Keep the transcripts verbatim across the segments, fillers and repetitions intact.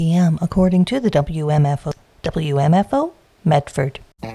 p m according to the W M F O. W M F O, Medford.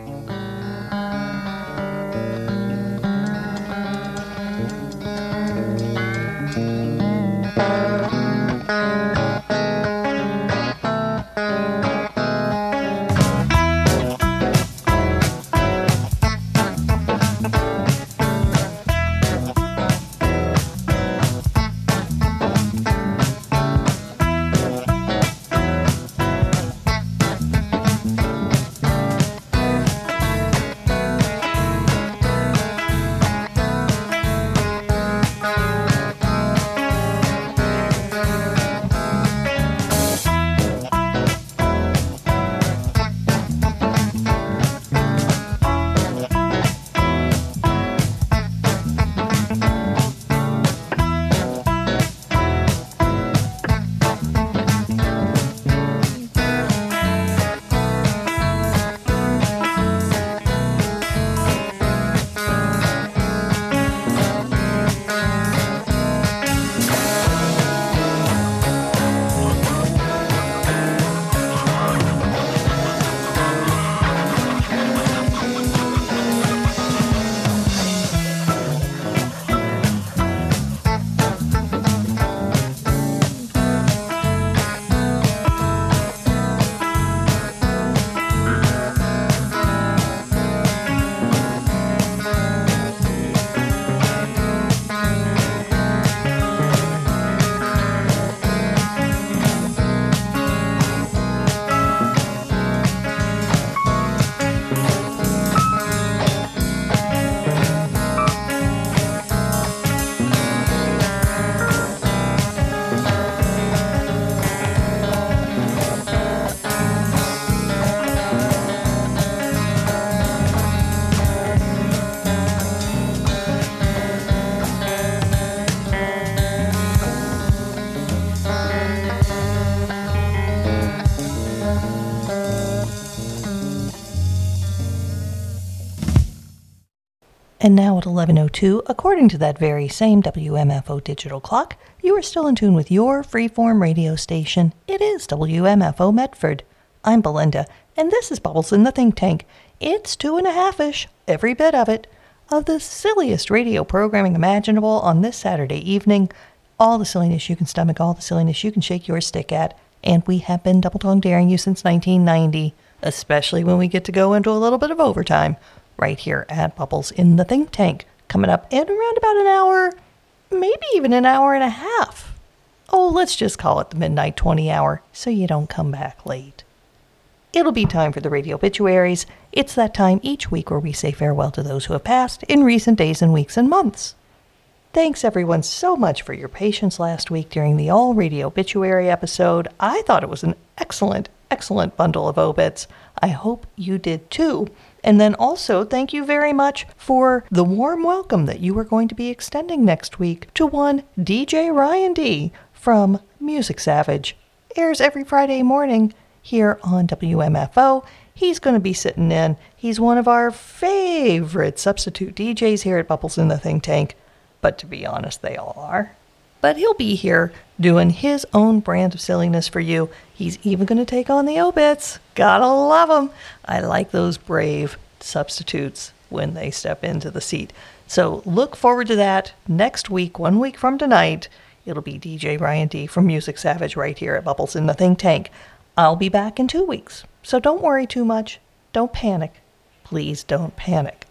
And now at eleven oh two, according to that very same W M F O digital clock, you are still in tune with your freeform radio station. It is W M F O Medford. I'm Belinda, and this is Bubbles in the Think Tank. It's two and a half-ish, every bit of it, of the silliest radio programming imaginable on this Saturday evening. All the silliness you can stomach, all the silliness you can shake your stick at, and we have been double-tongue daring you since nineteen ninety, especially when we get to go into a little bit of overtime. Right here at Bubbles in the Think Tank, coming up in around about an hour, maybe even an hour and a half. Oh, let's just call it the midnight twenty hour, so you don't come back late. It'll be time for the radio obituaries. It's that time each week where we say farewell to those who have passed in recent days and weeks and months. Thanks everyone so much for your patience last week during the all radio obituary episode. I thought it was an excellent, excellent bundle of obits. I hope you did too. And then also, thank you very much for the warm welcome that you are going to be extending next week to one D J Ryan D from Music Savage. Airs every Friday morning here on W M F O. He's going to be sitting in. He's one of our favorite substitute D Js here at Bubbles in the Think Tank. But to be honest, they all are. But he'll be here doing his own brand of silliness for you. He's even going to take on the obits. Gotta love him. I like those brave substitutes when they step into the seat. So look forward to that next week, one week from tonight. It'll be D J Ryan D from Music Savage right here at Bubbles in the Think Tank. I'll be back in two weeks, so don't worry too much. Don't panic. Please don't panic.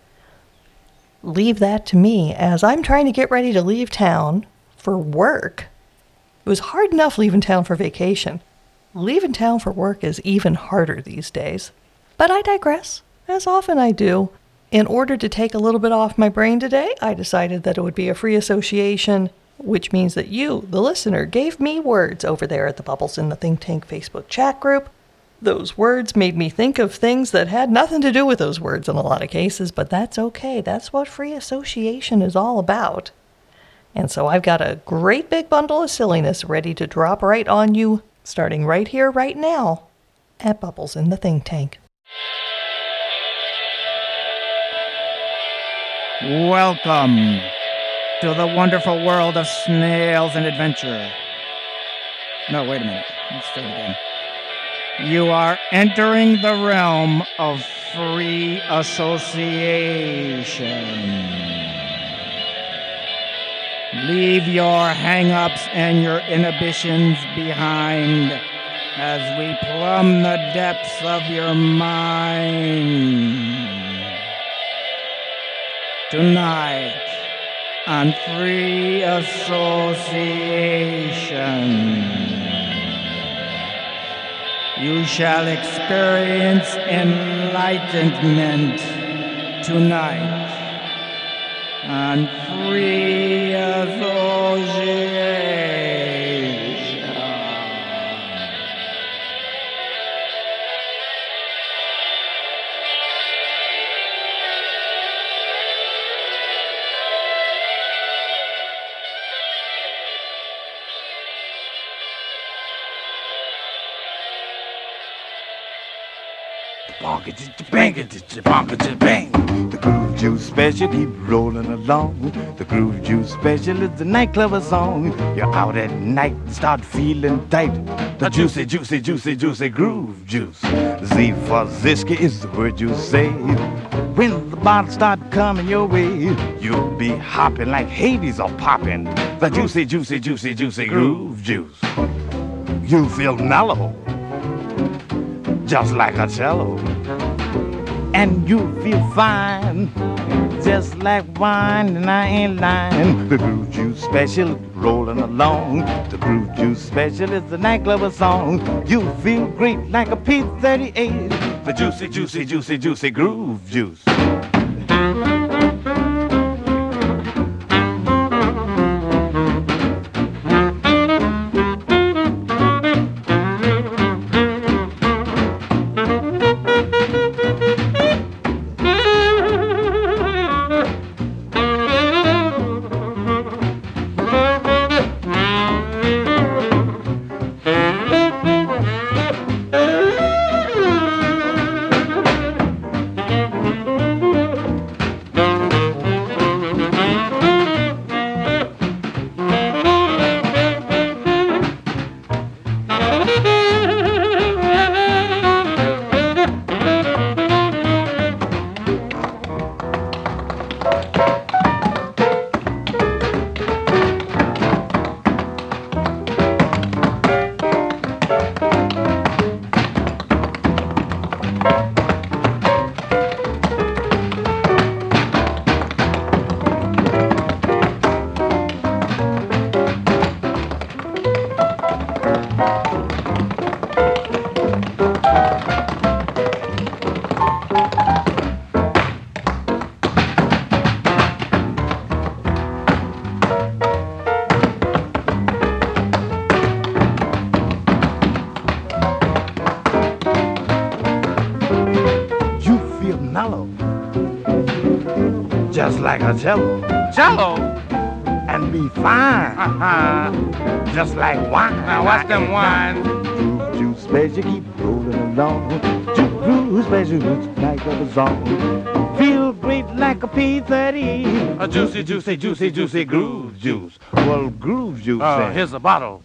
Leave that to me as I'm trying to get ready to leave town for work. It was hard enough leaving town for vacation. Leaving town for work is even harder these days. But I digress, as often I do. In order to take a little bit off my brain today, I decided that it would be a free association, which means that you, the listener, gave me words over there at the Bubbles in the Think Tank Facebook chat group. Those words made me think of things that had nothing to do with those words in a lot of cases, but that's okay. That's what free association is all about. And so I've got a great big bundle of silliness ready to drop right on you, starting right here, right now, at Bubbles in the Think Tank. Welcome to the wonderful world of snails and adventure. No, wait a minute. Let's start again. You are entering the realm of free association. Leave your hang-ups and your inhibitions behind as we plumb the depths of your mind. Tonight, on Free Association, you shall experience enlightenment tonight on Free Association. The Groove Juice Special keep rolling along. The Groove Juice Special is the nightclub song. You're out at night, start feeling tight. The juicy, juicy, juicy, juicy Groove Juice. Z for Zisky is the word you say. When the bottles start coming your way, you'll be hopping like Hades or popping. The juicy, juicy, juicy, juicy Groove Juice. You feel mellow, just like a cello. And you feel fine, just like wine, and I ain't lying. The Groove Juice Special rolling along. The Groove Juice Special is the nightclub song. You feel great like a P thirty-eight. The juicy, juicy, juicy, juicy Groove Juice. Just like a cello, cello, and be fine, uh-huh. Just like wine. Now what's them wine? Groove Juice Special keep rolling along. Groove Special like a song. Feel great like a P thirty. A juicy, juicy, juicy, juicy Groove Juice. Well, Groove Juice. Uh, then. Here's a bottle.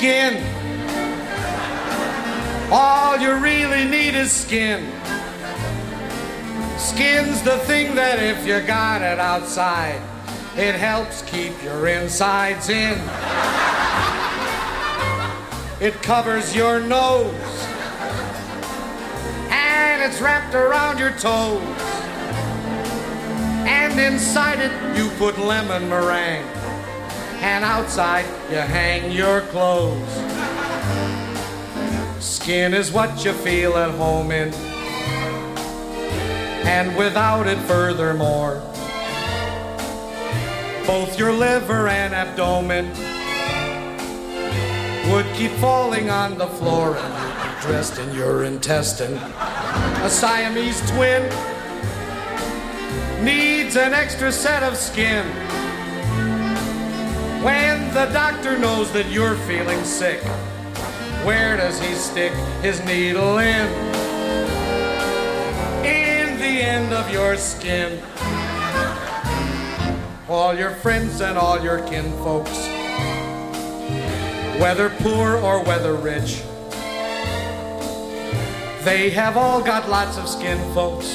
skin. All you really need is skin. Skin's the thing that if you got it outside, it helps keep your insides in. It covers your nose, and it's wrapped around your toes. And inside it you put lemon meringue, and outside you hang your clothes. Skin is what you feel at home in, and without it furthermore, both your liver and abdomen would keep falling on the floor, and you'd be dressed in your intestine. A Siamese twin needs an extra set of skin. When the doctor knows that you're feeling sick, where does he stick his needle in? In the end of your skin. All your friends and all your kinfolks, whether poor or whether rich, they have all got lots of skin, folks.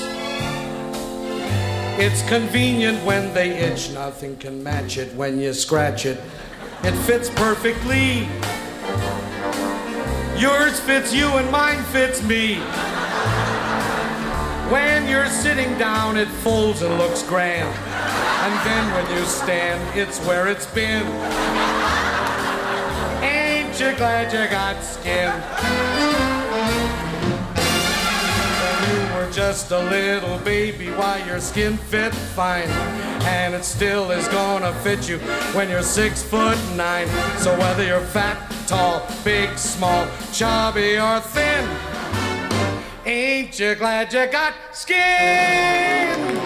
It's convenient when they itch. Nothing can match it when you scratch it. It fits perfectly. Yours fits you and mine fits me. When you're sitting down, it folds and looks grand. And then when you stand, it's where it's been. Ain't you glad you got skin? Just a little baby, why your skin fit fine, and it still is gonna fit you when you're six foot nine. So whether you're fat, tall, big, small, chubby or thin, ain't you glad you got skin?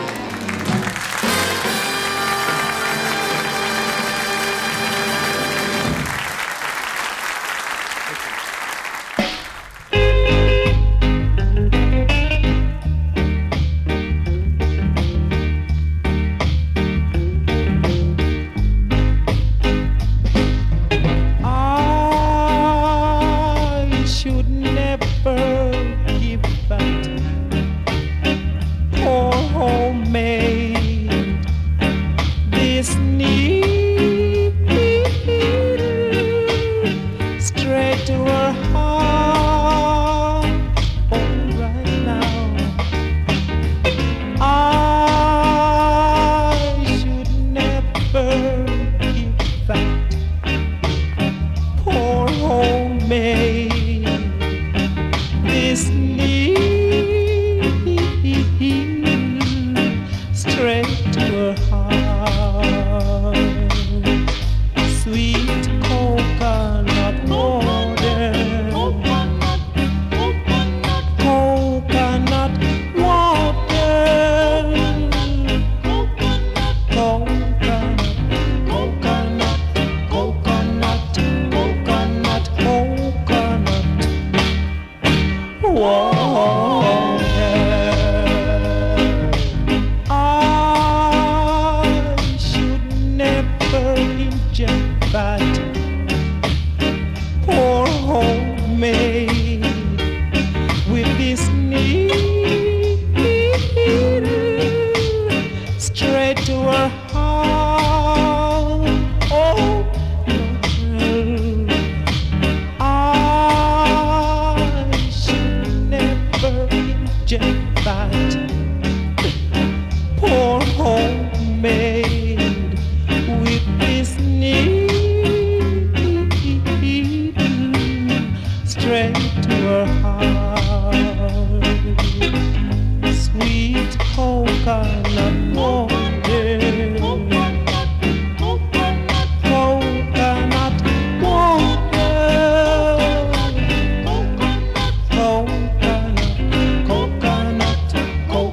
Coconut,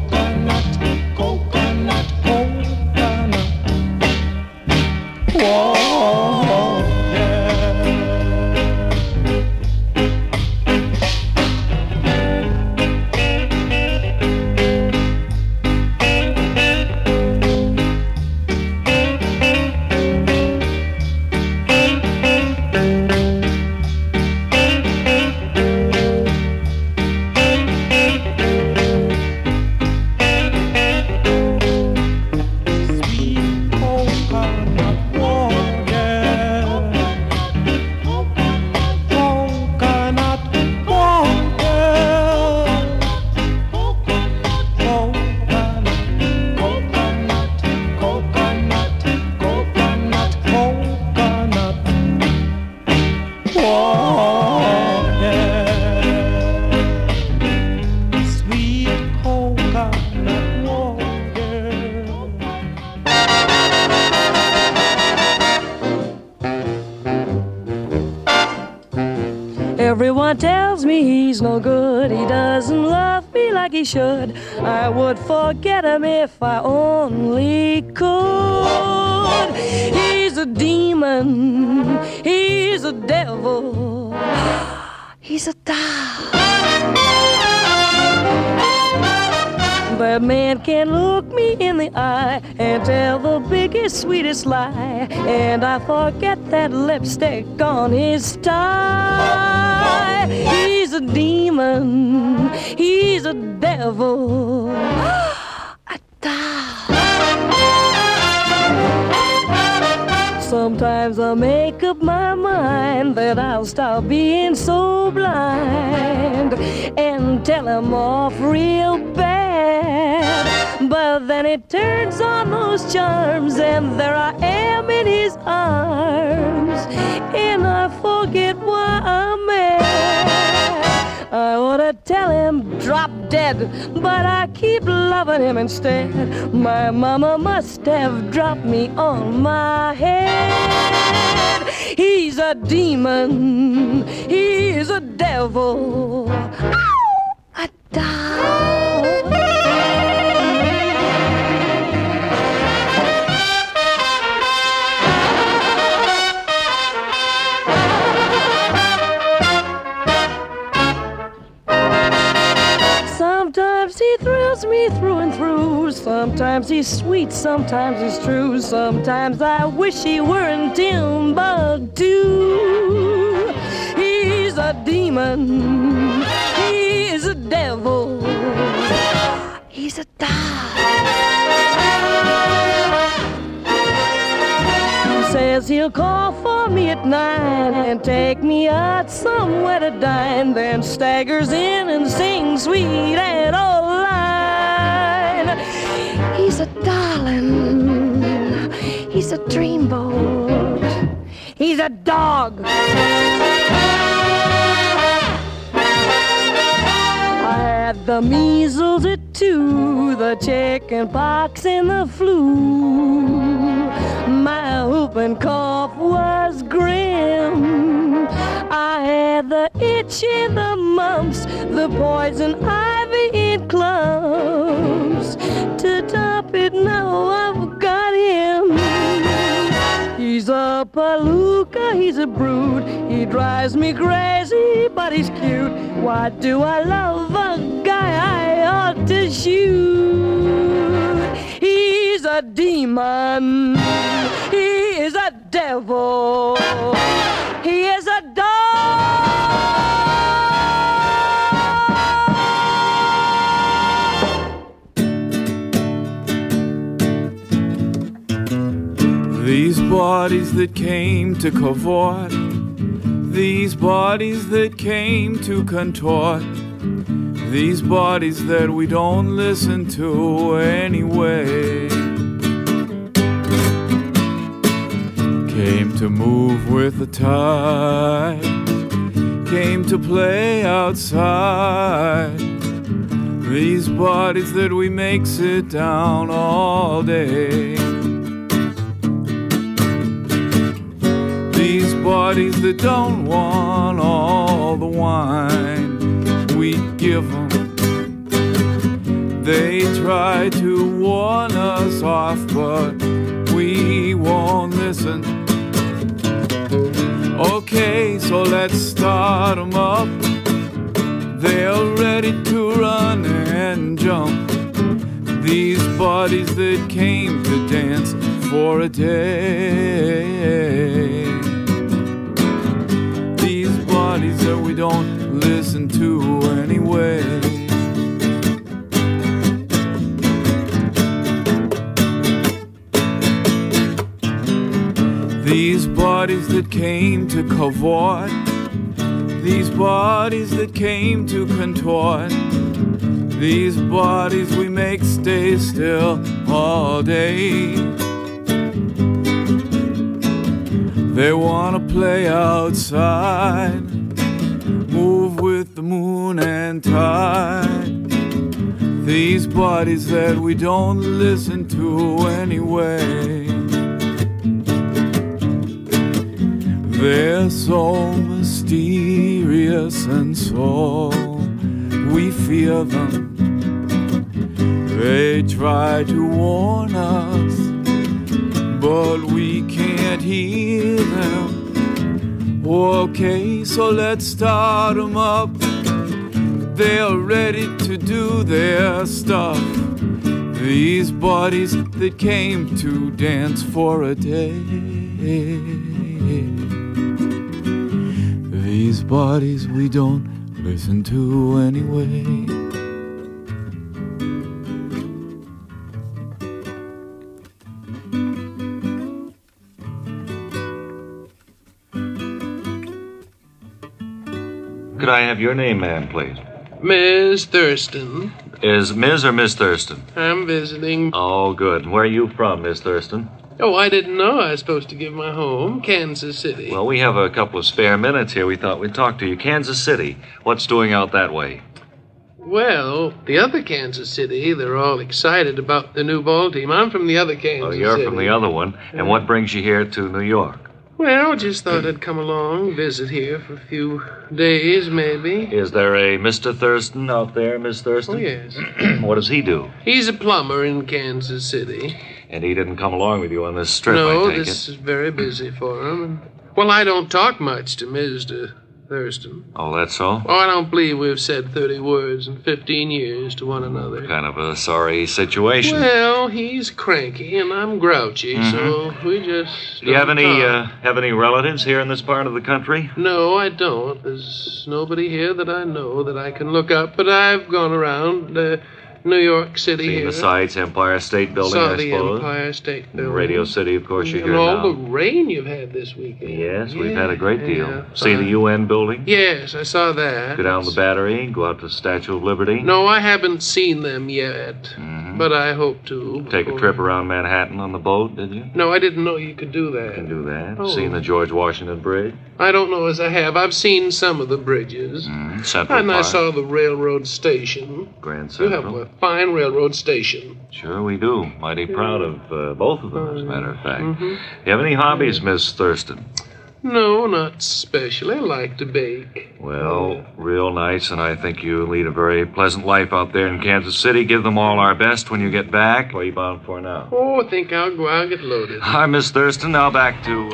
he's no good. He doesn't love me like he should. I would forget him if I only could. He's a demon. He's a devil. He's a doll. That man can look me in the eye and tell the biggest, sweetest lie, and I forget that lipstick on his tie. He's a demon, he's a devil, a doll. Sometimes I make up my mind that I'll stop being so blind and tell him off real bad. But then it turns on those charms and there I am in his arms, and I forget why I'm mad. I wanna tell him drop dead, but I keep loving him instead. My mama must have dropped me on my head. He's a demon, he's a devil, ow, a doll. Sometimes he thrills me through and through. Sometimes he's sweet, sometimes he's true. Sometimes I wish he were in Timbuktu. He's a demon, he's a devil, he's a doll. He says he'll call for me at nine and take me out somewhere to dine, then staggers in and sings sweet and old line. He's a darling, he's a dreamboat, he's a dog. I had the measles at two, the chicken pox and the flu. My whooping cough was grim. I had the itch and the mumps, the poison ivy in clumps. To top it, now I've got him. He's a palooka, he's a brood. He drives me crazy, but he's cute. Why do I love a guy I ought to shoot? He's a demon, he is a devil, he is a dog. These bodies that came to cavort, these bodies that came to contort, these bodies that we don't listen to anyway, came to move with the tide, came to play outside. These bodies that we make sit down all day, these bodies that don't want all the wine we give them. They try to warn us off, but we won't listen. Okay, so let's start them up. They're ready to run and jump. These bodies that came to dance for a day, these bodies that we don't listen to anyway. These bodies that came to cavort, these bodies that came to contort, these bodies we make stay still all day. They wanna play outside, move with the moon and tide. These bodies that we don't listen to anyway, they're so mysterious and so fear them. They try to warn us, but we can't hear them. Okay, so let's start them up. They're ready to do their stuff. These bodies that came to dance for a day. These bodies we don't listen to anyway. Could I have your name, ma'am, please? Miss Thurston. Is Miz or Miss Thurston? I'm visiting. Oh, good. Where are you from, Miss Thurston? Oh, I didn't know I was supposed to give my home. Kansas City. Well, we have a couple of spare minutes here. We thought we'd talk to you. Kansas City. What's doing out that way? Well, the other Kansas City, they're all excited about the new ball team. I'm from the other Kansas Oh, you're City. from the other one. And what brings you here to New York? Well, just thought I'd come along, visit here for a few days, maybe. Is there a Mister Thurston out there, Miss Thurston? Oh, yes. What does he do? He's a plumber in Kansas City. And he didn't come along with you on this trip, no, I take this it. is very busy for him. And, well, I don't talk much to Mister Thurston. Oh, that's so? Oh, I don't believe we've said thirty words in fifteen years to one another. Kind of a sorry situation. Well, he's cranky and I'm grouchy, Mhm. so we just. Do you have don't any talk. uh, have any relatives here in this part of the country? No, I don't. There's nobody here that I know that I can look up, but I've gone around uh, New York City Seen here. the sights, Empire State Building, Saw I the suppose. Empire State Building. Radio City, of course, you're and here all now. the rain you've had this weekend. Yes, we've Yeah, had a great deal. yeah, See the fine. U N building? Yes, I saw that. Go down the Battery, go out to the Statue of Liberty. No, I haven't seen them yet, Mhm. but I hope to. Take a before- trip around Manhattan on the boat, did you? No, I didn't know you could do that. You can do that. Oh. Seen the George Washington Bridge? I don't know as I have. I've seen some of the bridges. Mm, Central And I Park. saw the railroad station. Grand You have Central. a fine railroad station. Sure we do. Mighty proud of uh, both of them, as a matter of fact. Mhm. You have any hobbies, Miss Thurston? No, not especially. I like to bake. Well, real nice, and I think you lead a very pleasant life out there in Kansas City. Give them all our best when you get back. Where are you bound for now? Oh, I think I'll go out and get loaded. Hi, Miss Thurston. Now back to...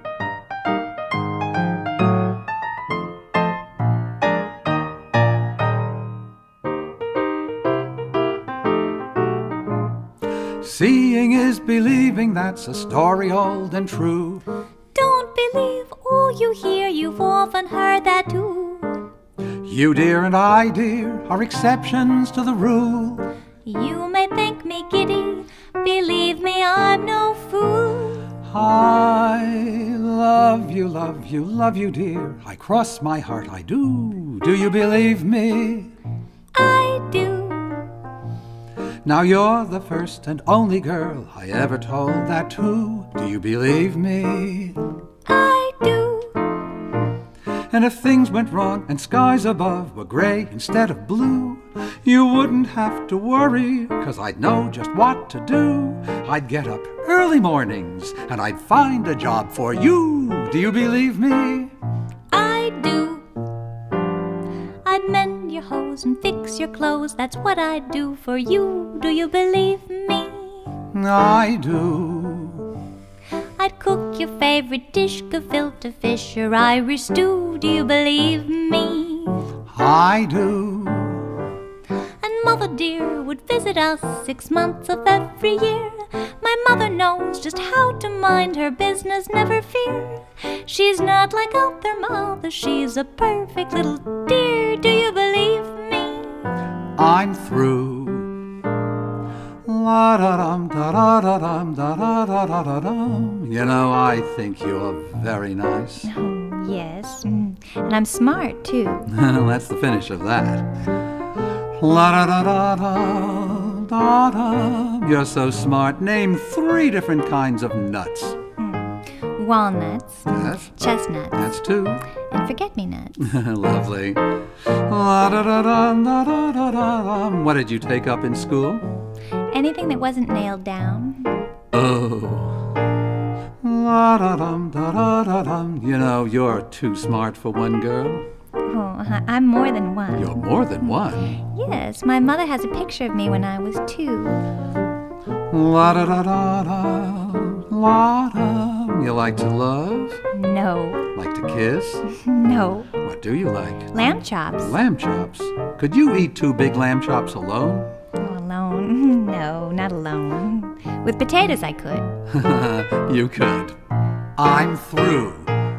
Seeing is believing, that's a story old and true. Don't believe all you hear, you've often heard that too. You, dear, and I, dear, are exceptions to the rule. You may think me giddy, believe me, I'm no fool. I love you, love you, love you, dear. I cross my heart, I do. Do you believe me? I do. Now you're the first and only girl I ever told that to. Do you believe me? I do. And if things went wrong and skies above were gray instead of blue, you wouldn't have to worry, 'cause I'd know just what to do. I'd get up early mornings and I'd find a job for you. Do you believe me? I do. I'd mend your hose and fix your clothes, that's what I'd do for you. Do you believe me? I do. I'd cook your favorite dish, gefilte fish or Irish stew. Do you believe me? I do. And Mother dear would visit us six months of every year. My mother knows just how to mind her business, never fear. She's not like other mothers, she's a perfect little dear. Do you believe me? I'm through. La da dum da da da dum da da da da da dum. You know, I think you're very nice. Oh, yes. Mm. And I'm smart, too. That's the finish of that. La da da da da da da. You're so smart. Name three different kinds of nuts. Mm. Walnuts. Yes. Chestnuts. That's two. And forget-me-nuts. Lovely. La da da da da da da da. What did you take up in school? Anything that wasn't nailed down. Oh. La da dum da da da dum. You know, you're too smart for one girl. Oh, I- I'm more than one. You're more than one. Yes, my mother has a picture of me when I was two. La da da da da, la da. You like to love? No. Like to kiss? No. What do you like? Lamb chops. Lamb chops. Could you eat two big lamb chops alone? Oh, alone? No, not alone. With potatoes I could. You could. I'm through.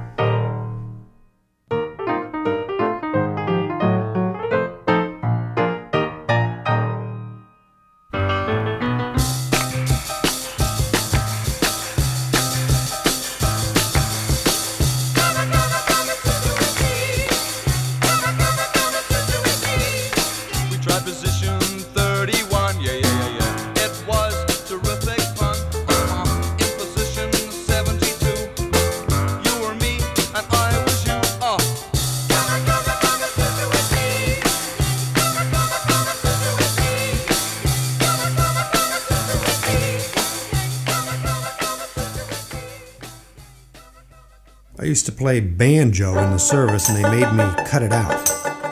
I used to play banjo in the service and they made me cut it out.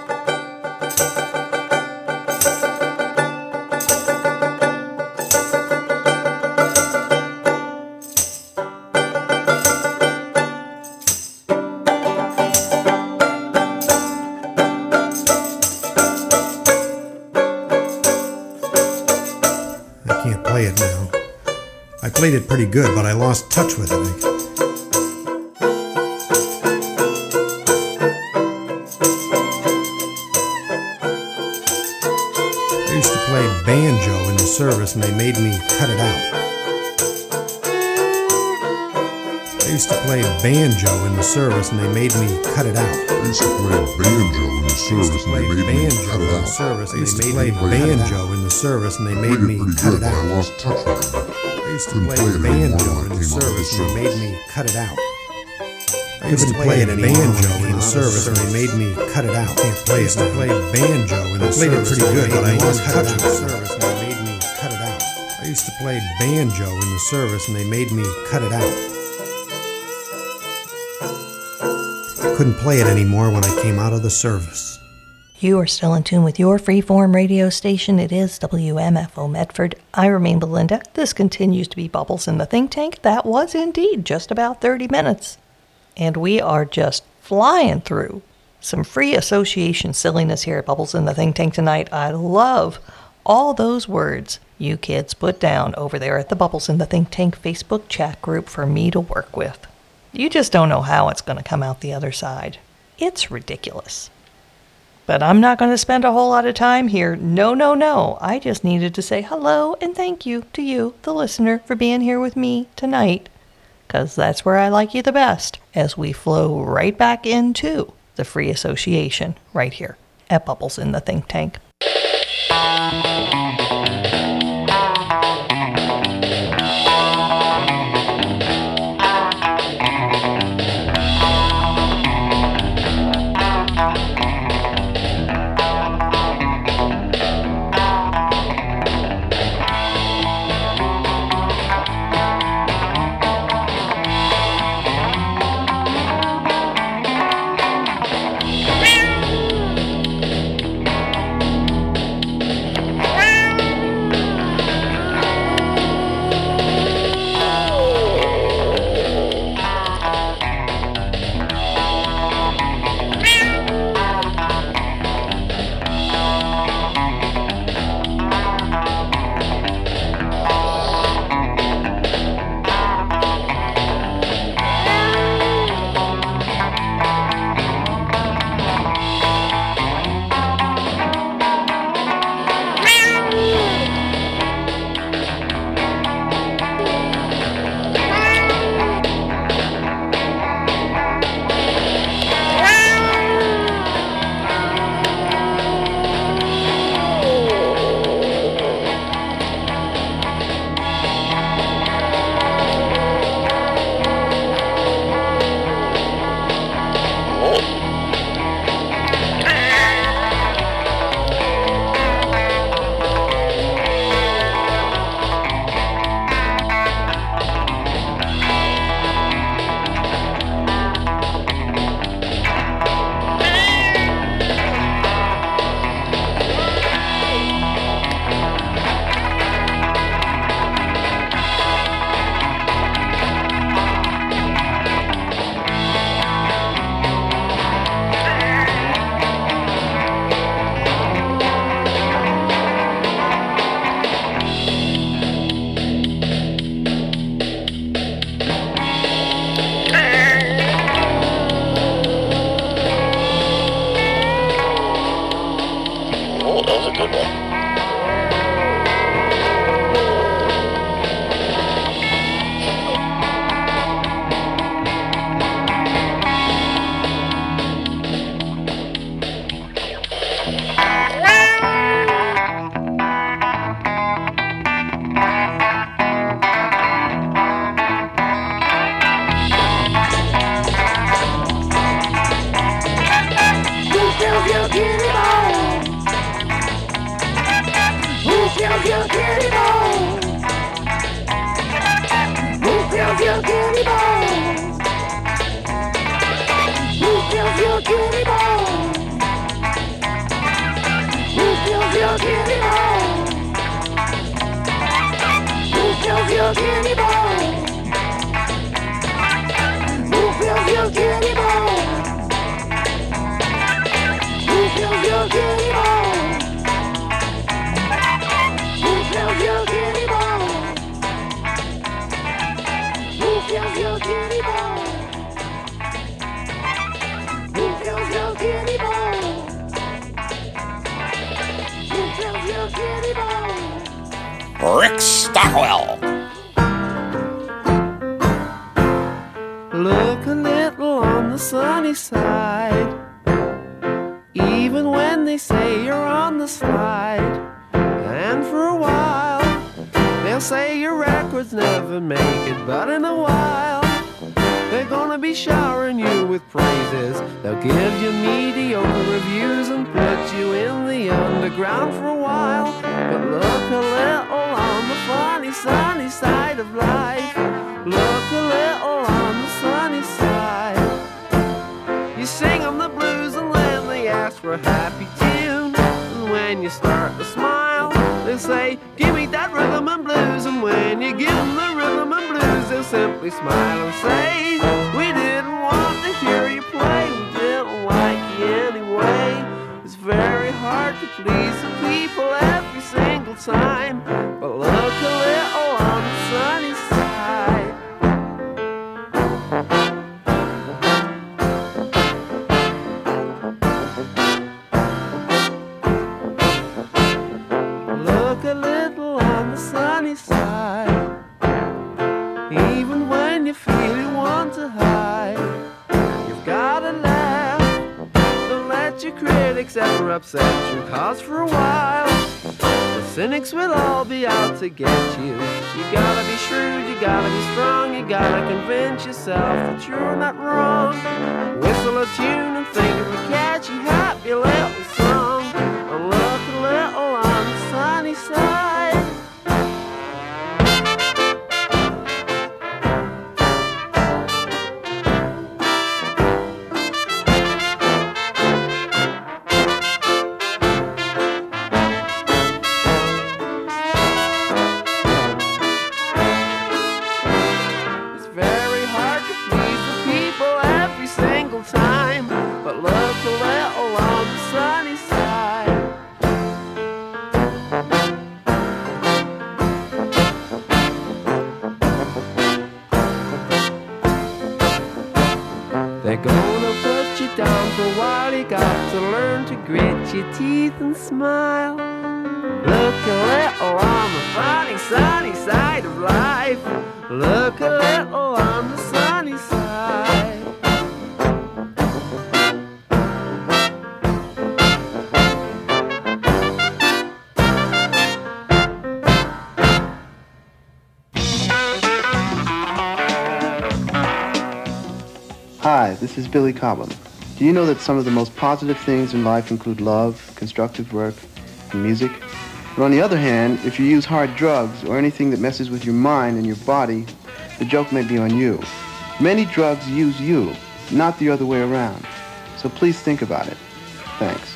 I can't play it now. I played it pretty good, but I lost touch with it. I used to play banjo in the service and they made me cut it out. I used to play banjo in the service and they made me cut it out. I used to play banjo in the service and they made me cut it out. I used to play banjo in the service and they made me cut it out. I lost touch with it. I used to play banjo in the service and they made me cut it out. I used to play it banjo in the service and they made me cut it out. Can't play it. I used to play banjo in the service. Played it pretty good, but I lost touch with the service and they made me cut it out. I used to play banjo in the service and they made me cut it out. Couldn't play it anymore when I came out of the service. You are still in tune with your freeform radio station. It is W M F O Medford. I remain Belinda. This continues to be Bubbles in the Think Tank. That was indeed just about thirty minutes. And we are just flying through some free association silliness here at Bubbles in the Think Tank tonight. I love all those words you kids put down over there at the Bubbles in the Think Tank Facebook chat group for me to work with. You just don't know how it's going to come out the other side. It's ridiculous. But I'm not going to spend a whole lot of time here. No, no, no. I just needed to say hello and thank you to you, the listener, for being here with me tonight. Because that's where I like you the best, as we flow right back into the free association right here at Bubbles in the Think Tank. Oh, that was a good one. Rick Stockwell. Look a little on the sunny side, even when they say you're on the slide. And for a while, they'll say your records never make it, but in a while, they're gonna be showering you with praises. They'll give you mediocre reviews and put you in the underground for a while. But look a little on the funny, sunny side of life. Look a little on the sunny side. You sing them the blues and then they ask for a happy tune. And when you start to smile, they say, give me that rhythm and blues. And when you give them the rhythm and blues, they'll simply smile and say, we didn't want to hear you play, we didn't like you anyway. It's very hard to please the people every single time, but look a little on the sunny side. Look a little on the sunny side, even when you feel you want to hide. You've gotta laugh, don't let your critics ever upset you, cause for a while the cynics will all be out to get you. You gotta be shrewd, you gotta be strong, you gotta convince yourself that you're not wrong. Whistle a tune and think of a catchy, happy little song, and look a little on the sunny side. Time, but look a little on the sunny side. They're gonna put you down for a while. You got to learn to grit your teeth and smile. Look a little on the funny sunny side of life. Look a little on the sunny side. Hi, this is Billy Cobham. Do you know that some of the most positive things in life include love, constructive work, and music? But on the other hand, if you use hard drugs or anything that messes with your mind and your body, the joke may be on you. Many drugs use you, not the other way around. So please think about it. Thanks.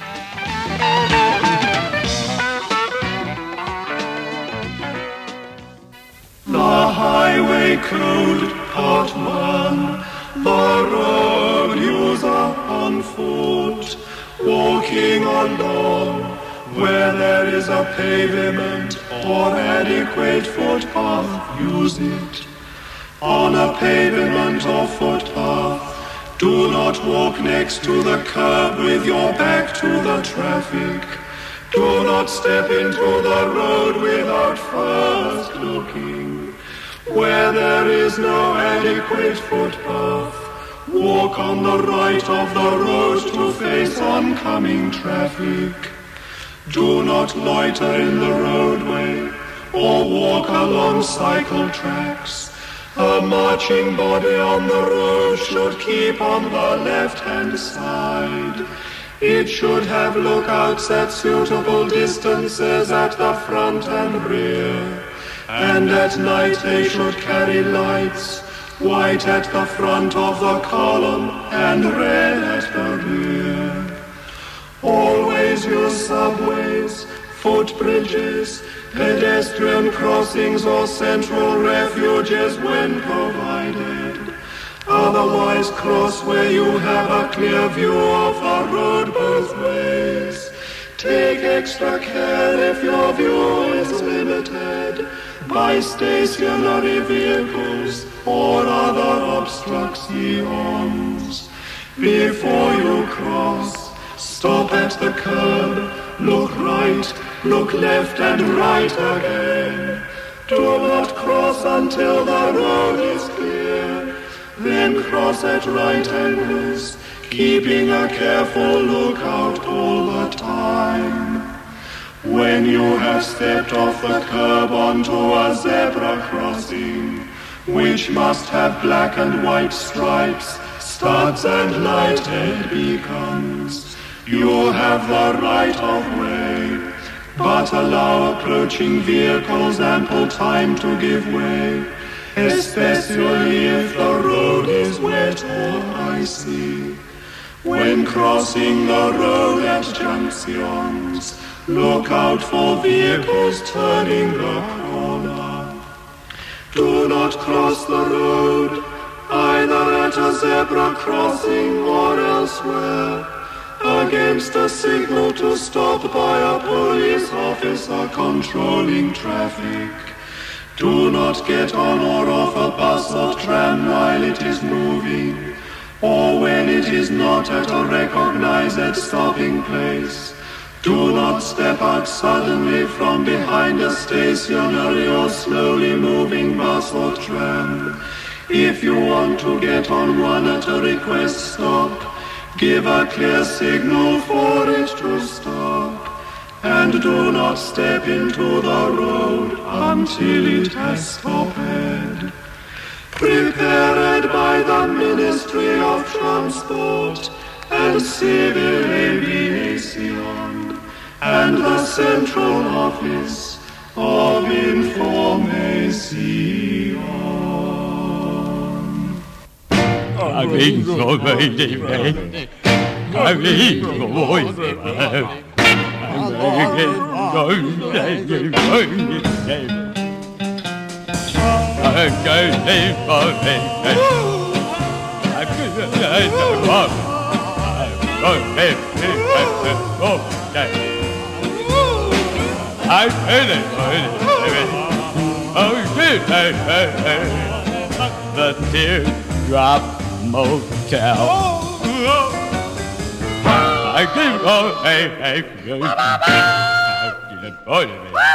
The Highway Code, Part one. The road user on foot, walking along where there is a pavement or adequate footpath, use it. On a pavement or footpath, do not walk next to the curb with your back to the traffic. Do not step into the road without first looking. Where there is no adequate footpath, walk on the right of the road to face oncoming traffic. Do not loiter in the roadway or walk along cycle tracks. A marching body on the road should keep on the left-hand side. It should have lookouts at suitable distances at the front and rear. And at night they should carry lights, white at the front of the column and red at the rear. Always use subways, footbridges, pedestrian crossings or central refuges when provided. Otherwise cross where you have a clear view of the road both ways. Take extra care if your view is limited by stationary vehicles or other obstructions. Before you cross, stop at the curb, look right, look left and right again. Do not cross until the road is clear, then cross at right angles, keeping a careful lookout all the time. When you have stepped off the curb onto a zebra crossing, which must have black and white stripes, studs and lighted beacons, you have the right of way, but allow approaching vehicles ample time to give way, especially if the road is wet or icy. When crossing the road at junctions, look out for vehicles turning the corner. Do not cross the road, either at a zebra crossing or elsewhere, against a signal to stop by a police officer controlling traffic. Do not get on or off a bus or tram while it is moving, or when it is not at a recognized stopping place. Do not step out suddenly from behind a stationary or slowly moving bus or tram. If you want to get on one at a request stop, give a clear signal for it to stop. And do not step into the road until it has stopped. Prepared by the Ministry of Transport and Civil Aviation and the Central Office of Information. Amigo, baby, amigo, baby. I heard it, the Teardrop Motel. I keep on, hey, hey, hey, I keep on,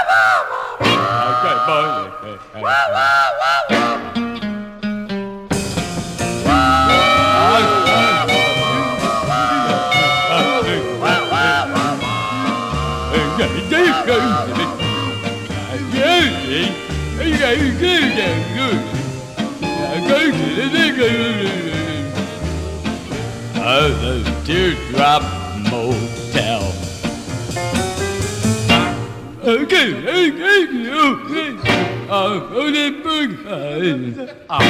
Uh, the Teardrop Motel. Okay, hey, hey, you, uh, oh, the bug, uh, uh,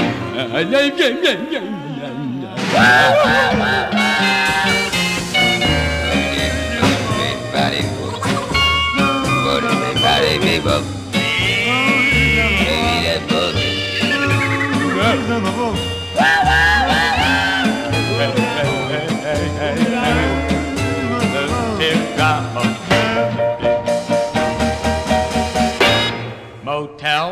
Motel?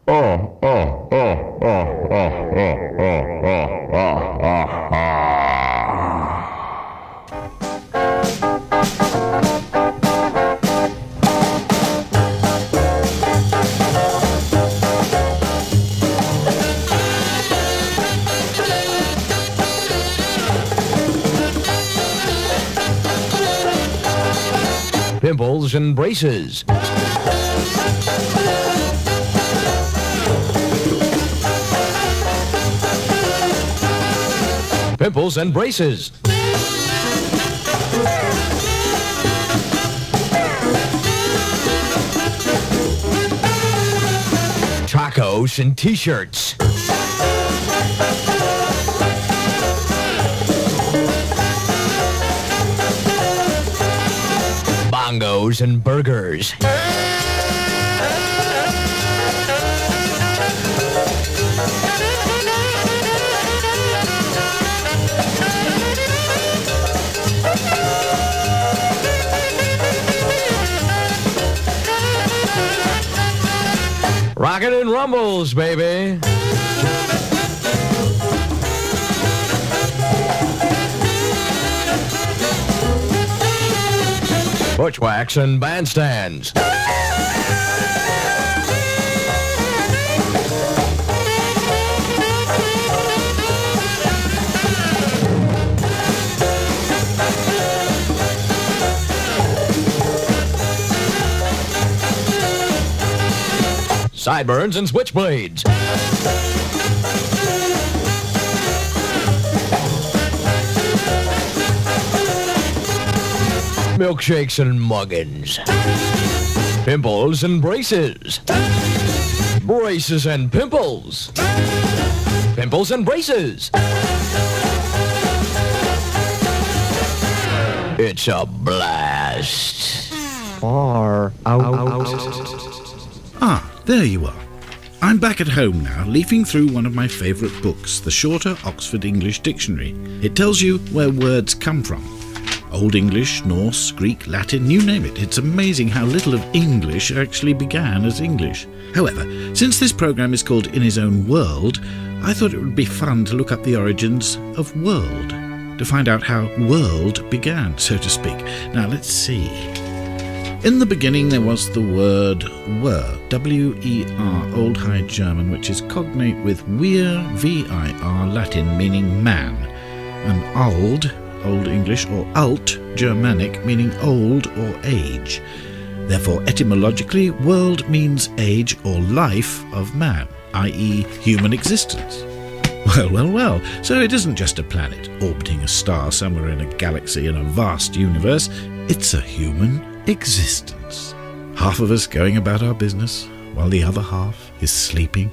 oh, oh, oh, oh, oh, oh, oh, oh, oh, oh. Pimples and braces. Pimples and braces. Tacos and t-shirts. Bongos and burgers. Rockin' and rumbles, baby. Bushwhacks and bandstands. Sideburns and switchblades. Milkshakes and muggins. Pimples and braces. Braces and pimples. Pimples and braces. It's a blast. Far out. Ah, there you are. I'm back at home now, leafing through one of my favourite books, the Shorter Oxford English Dictionary. It tells you where words come from. Old English, Norse, Greek, Latin, you name it. It's amazing how little of English actually began as English. However, since this programme is called In His Own World, I thought it would be fun to look up the origins of world, to find out how world began, so to speak. Now, let's see. In the beginning there was the word wer, W E R, Old High German, which is cognate with wir, V I R, Latin, meaning man, and old, Old English, or alt, Germanic, meaning old or age. Therefore, etymologically, world means age or life of man, that is human existence. Well, well, well, so it isn't just a planet orbiting a star somewhere in a galaxy in a vast universe, it's a human existence. Half of us going about our business, while the other half is sleeping.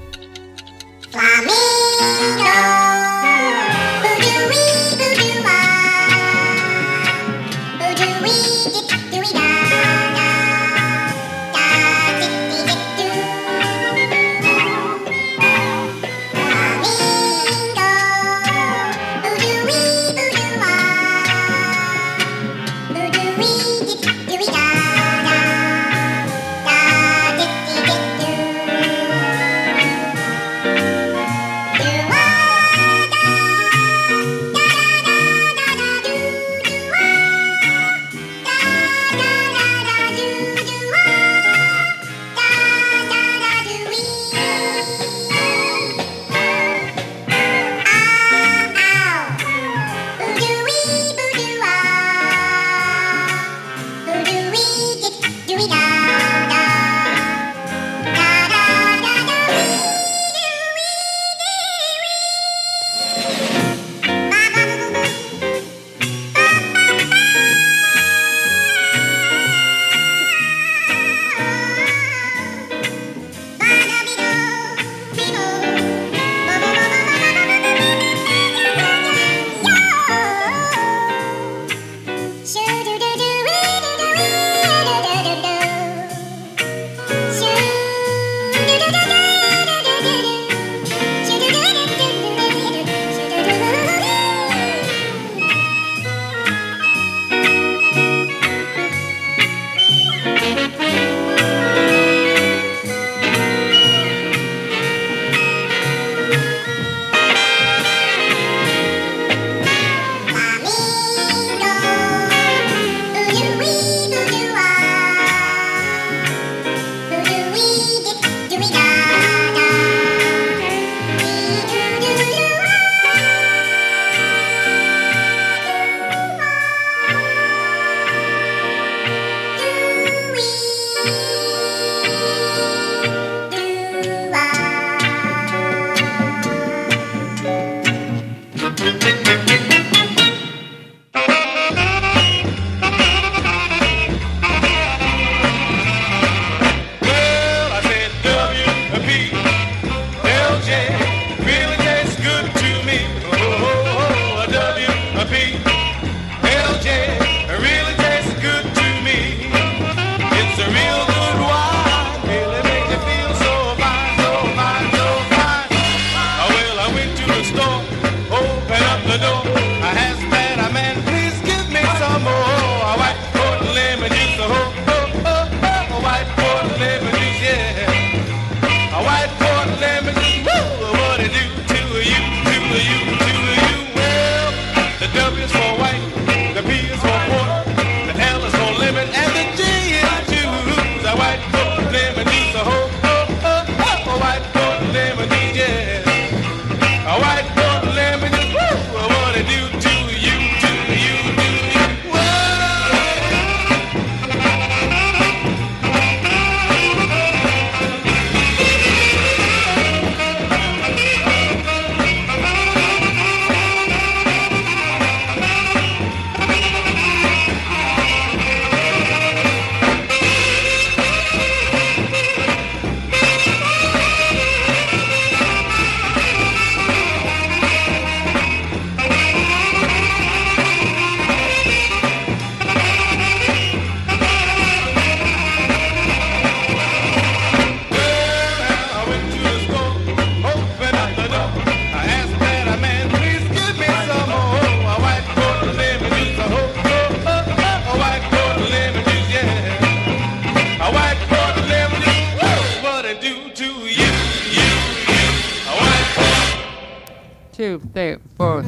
to you, you, you. One, two, three, four.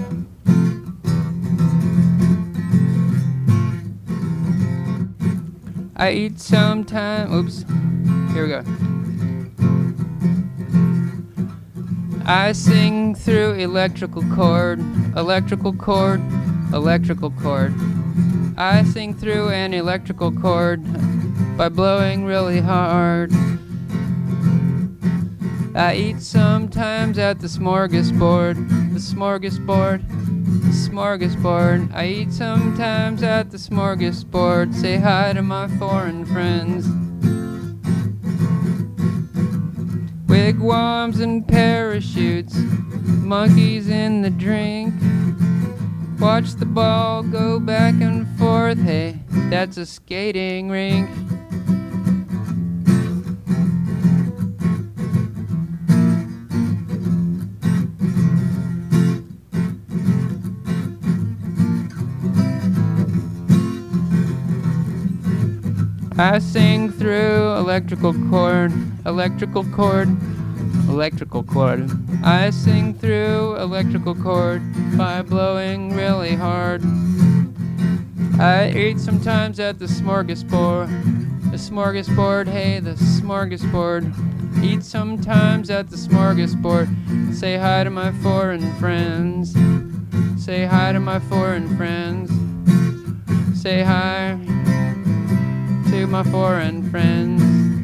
I eat sometime. Oops. Here we go. I sing through electrical cord, electrical cord, electrical cord. I sing through an electrical cord by blowing really hard. I eat sometimes at the smorgasbord, the smorgasbord, the smorgasbord. I eat sometimes at the smorgasbord. Say hi to my foreign friends. Wigwams and parachutes, monkeys in the drink. Watch the ball go back and forth. Hey, that's a skating rink. I sing through electrical cord, electrical cord, electrical cord. I sing through electrical cord by blowing really hard. I eat sometimes at the smorgasbord, the smorgasbord, hey, the smorgasbord. Eat sometimes at the smorgasbord. Say hi to my foreign friends. Say hi to my foreign friends. Say hi to my foreign friends.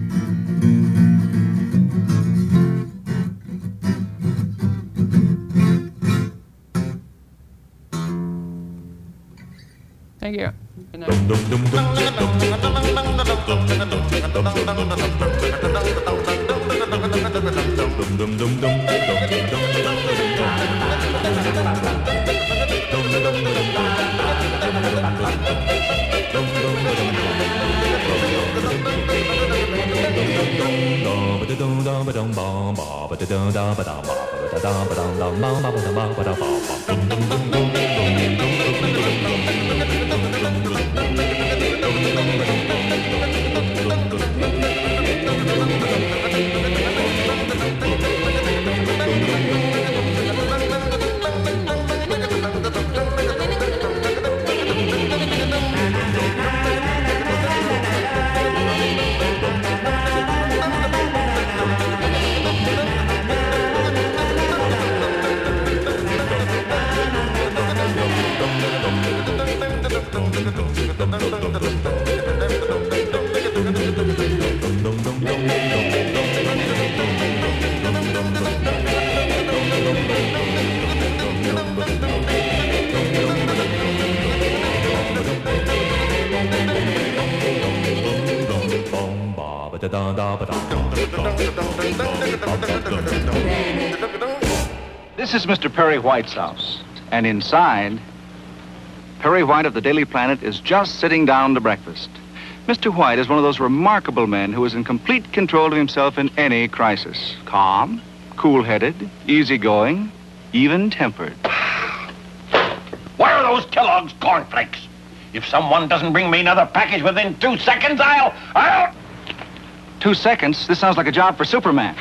Thank you. Good night. This is Mister Perry White's house, and inside, Perry White of the Daily Planet is just sitting down to breakfast. Mister White is one of those remarkable men who is in complete control of himself in any crisis. Calm, cool-headed, easygoing, even-tempered. Where are those Kellogg's cornflakes? If someone doesn't bring me another package within two seconds, I'll... I'll... Two seconds? This sounds like a job for Superman.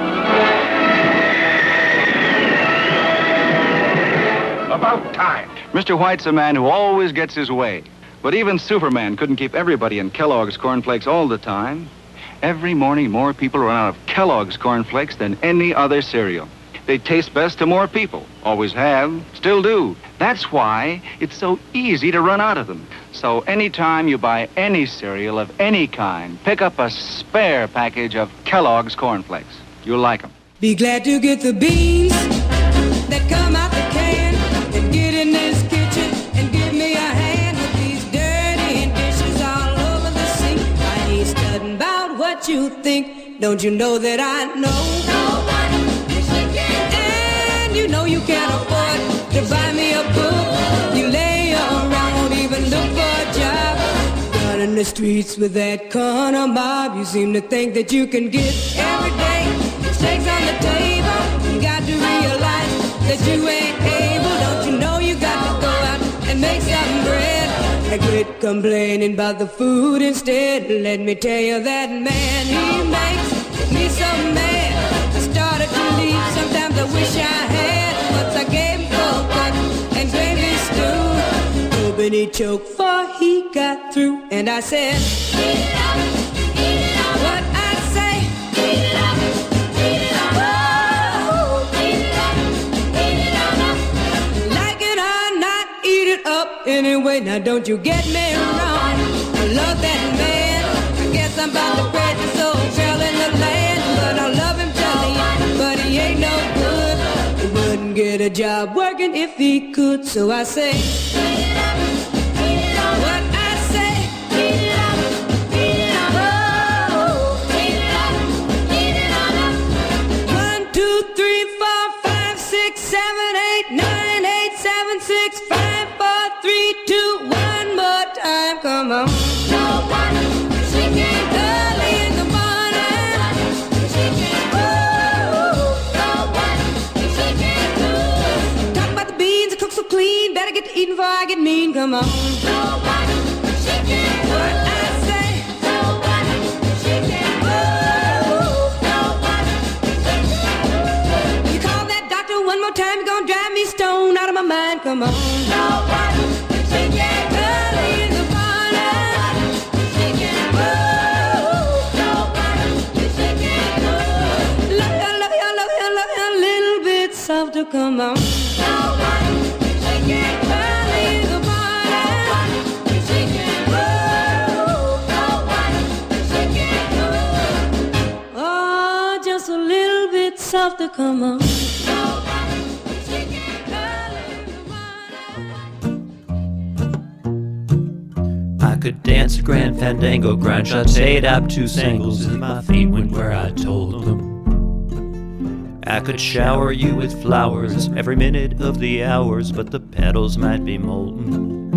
About time. Mister White's a man who always gets his way. But even Superman couldn't keep everybody in Kellogg's cornflakes all the time. Every morning, more people run out of Kellogg's cornflakes than any other cereal. They taste best to more people. Always have, still do. That's why it's so easy to run out of them. So anytime you buy any cereal of any kind, pick up a spare package of Kellogg's cornflakes. You'll like them. Be glad to get the beans that come out the can and get in this kitchen and give me a hand with these dirty dishes all over the sink. I ain't studying about what you think. Don't you know that I know? Nobody and you know you can't afford to buy me a book. You lay around, won't even look for a job. Down in the streets with that corner mob, you seem to think that you can get every day. Steaks on the table, you got to realize that you ain't able. Don't you know you got to go out and make some bread? And quit complaining about the food instead. Let me tell you that man, he makes me so mad. then he choked for he got through. And I said, eat it up, eat it up. What I say, eat it up, eat it up. Oh, eat it up, eat it up. Like it or not, eat it up anyway. Now don't you get me wrong, I love that man. I guess I'm about the greatest old girl in the land. But I love him till but he ain't no good. He wouldn't get a job working if he could. So I say, eat it up, eat it up. What I say, eat it up, eat it up. Oh, eat it up, eat it up. One, two, three, four, five, six, seven, eight, nine, eight, seven, six, five, four, three, two, one more time. Come on. No one, she can't early in the morning. She can't. Clean, better get to eating before I get mean. Come on. Nobody, she can. What I say. Nobody, she can. Oh, nobody, she can. You call that doctor one more time, you're gonna drive me stone out of my mind. Come on. Nobody, she can. Early in the morning, she can. Oh, nobody, she can. Love you, love you, love you, love you a little bit softer. Come on. Nobody. Oh, just a little bit softer, come on. I could dance a grand fandango, grind shots, eight up two singles, and my feet went where I told them. I could shower you with flowers every minute of the hours, but the petals might be molten.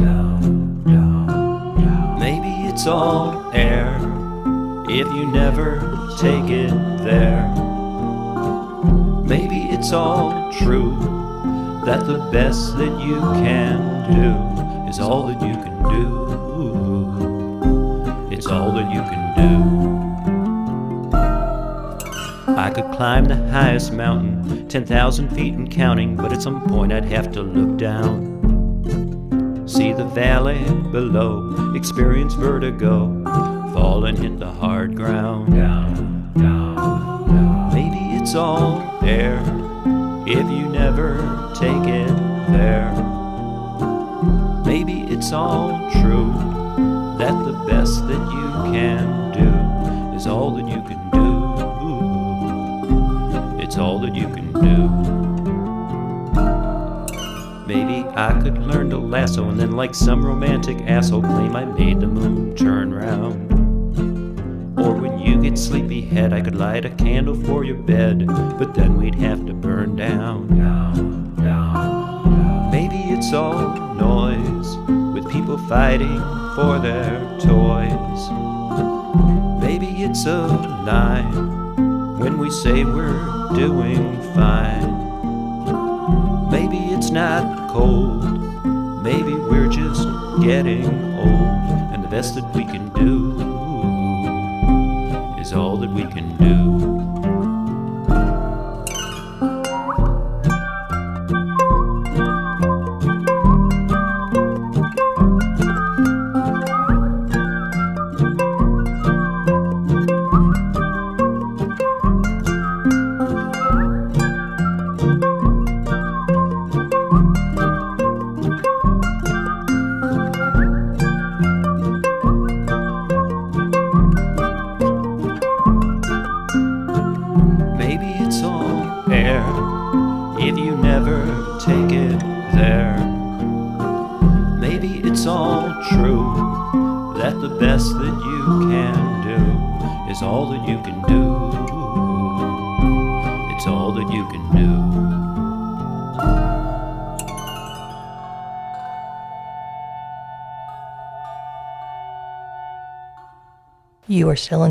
Maybe it's all air if you never take it there. Maybe it's all true that the best that you can do is all that you can do. It's all that you can do. I could climb the highest mountain, ten thousand feet and counting, but at some point I'd have to look down, see the valley below, experience vertigo, fall and hit the hard ground. Down, down, down. Maybe it's all air if you never take it there. Maybe it's all true that the best that you can do is all that you can do. It's all that you can do. Maybe I could learn to lasso and then like some romantic asshole claim I made the moon turn round. Or when you get sleepyhead I could light a candle for your bed, but then we'd have to burn down. Down, down, down. Maybe it's all noise with people fighting for their toys. Maybe it's a lie when we say we're doing fine. Maybe it's not cold, maybe we're just getting old, and the best that we can do is all that we can do. If you never take it there, maybe it's all true that the best that you can do is all that you can do. It's all that you can do. You are still in